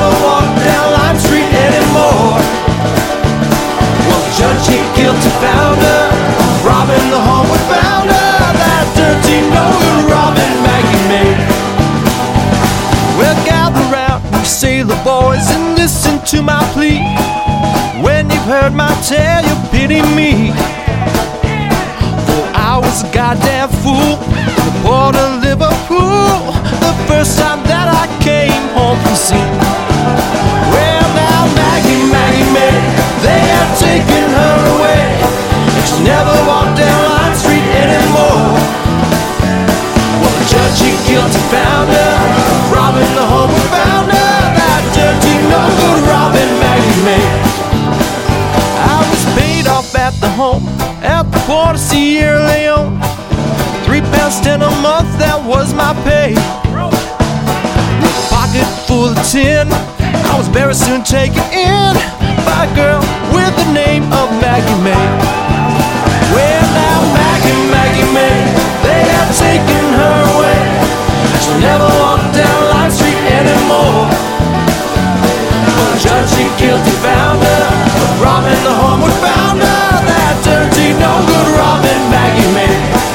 walk down Lime Street anymore. Well, the judge, he guilty found her, robbing the homeward bounder, that dirty, no-good robbing Maggie May. Well, gather round, you sailor boys, and listen to my plea. When you've heard my tale, you pity me. For I was a goddamn fool in the port of Liverpool, the first time that I came home from sea. Well, now Maggie May, they have taken her away, and she'll never walk down Lime Street anymore. Well, the judge, he guilty found her, robbing the homeward bounder, that dirty, no-good robbing Maggie May. I was paid off at the home at the port of Sierra Leone. £3.10 a month, that was my pay. With a pocket full of tin, I was very soon taken in by a girl with the name of Maggie May. Well, now Maggie May, they have taken her away, and she'll never walk down Lime Street anymore. Well, the judge, he guilty found her, robbing the homeward bounder, that dirty, no-good robbing Maggie May.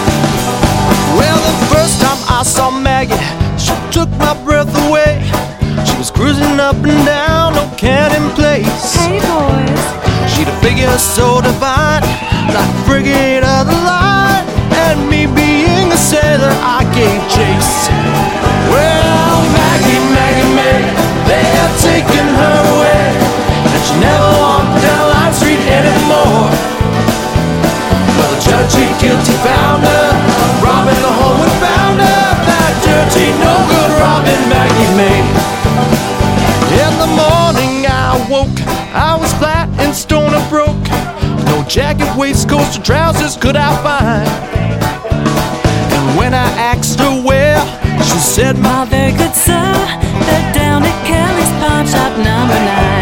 Well, the first time I saw Maggie, she took my breath away. She was cruising up and down Old Cannon Place. Hey boys. She'd a figure so divine, like a frigate of the line, and me being a sailor, I gave chase. Well, Maggie May, they have taken her away, and she'll never walk down Lime Street anymore. Well, the judge, he guilty found her, robbing the homeward bounder, that dirty, no-good robbing Maggie May. In the morning I woke, I was flat and stone and broke. No jacket, waistcoats, or trousers could I find. And when I asked her where, she said, My very good sir, they're down at Kelly's Pawn Shop number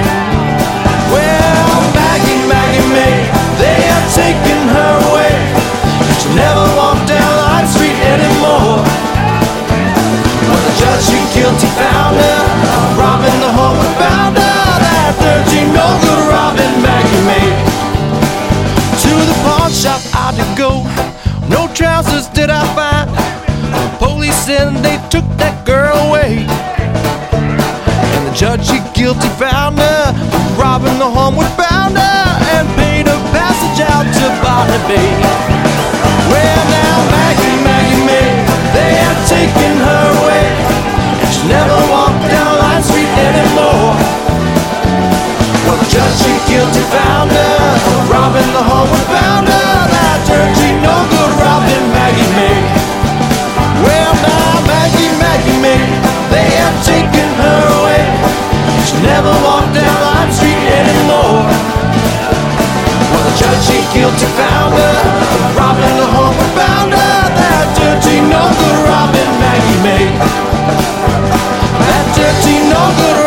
9. well, Maggie May, they have taken her away, and she'll never walk down Lime Street anymore. Well, the judge, he guilty found her, robbing the homeward bounder, that dirty, no-good robbing Maggie May. To the pawn shop I did go, no trousers did I find. The police said they took that girl away, and the judge, he guilty found her, robbing the homeward bounder, and paid her passage out to Botany Bay. Well, now Maggie May, they have taken her away, and she'll never walk down Lime Street anymore. Well, the judge, he guilty found her, robbing the homeward bounder, that dirty, no-good robbing Maggie May. Well, now Maggie May, they have taken her away, and she'll never walk down Lime Street anymore. Well, the judge, he guilty found her, robbing the homeward bounder, that dirty, no-good robbing Maggie May. That dirty, no-good